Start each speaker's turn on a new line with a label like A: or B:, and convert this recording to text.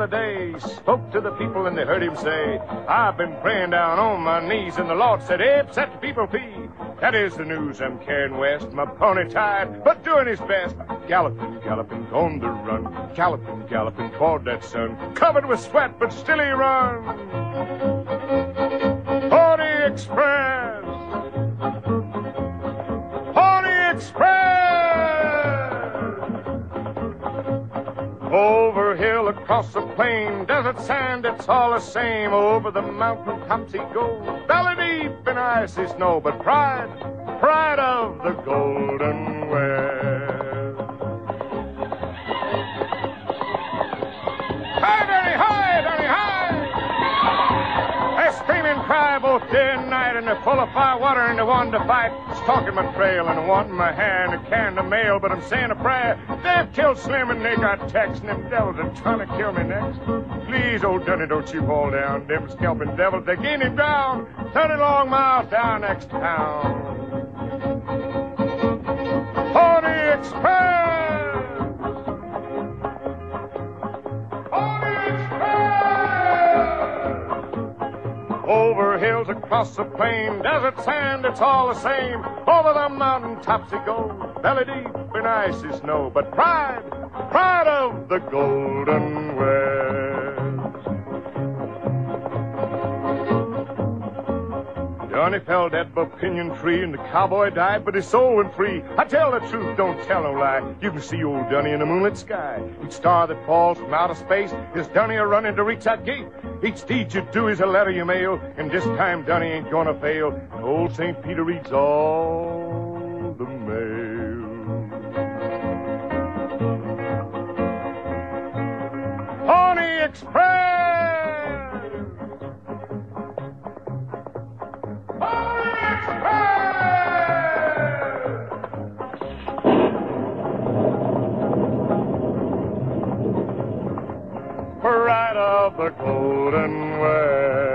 A: other day spoke to the people and they heard him say, I've been praying down on my knees and the Lord said, Abe, set the people free. That is the news I'm carrying west, my pony tied, but doing his best. Galloping, galloping on the run, galloping, galloping toward that sun, covered with sweat, but still he runs. Pony Express! Pony Express! Over hill, across the plain, desert sand, it's all the same. Over the mountain tops he goes, belly deep in icy snow. But pride, pride of the Golden West. Hi, Danny, hi, Danny, hi! They scream and cry both day and night, and they're full of fire water and they want to fight. Stalking my trail and wanting my hand, a can of mail, but I'm saying a prayer. They've killed Slim and they got Tex, and them devils are trying to kill me next. Please, old Dunny, don't you fall down. Them scalping devils, they gain him down. 30 long miles down next town. Pony Express! Pony Express! Over hills, across the plain, desert sand, it's all the same. Over the mountain tops he goes, belly deep in icy snow. But pride, pride of the Golden West. Johnny fell dead by a pinyon tree, and the cowboy died, but his soul went free. I tell the truth, don't tell no lie. You can see old Dunny in the moonlit sky. Each star that falls from outer space is Dunny a-running to reach that gate. Each deed you do is a letter you mail, and this time Dunny ain't gonna fail. And old St. Peter reads all the mail. Pony Express! Pony Express! Pride of the Golden West.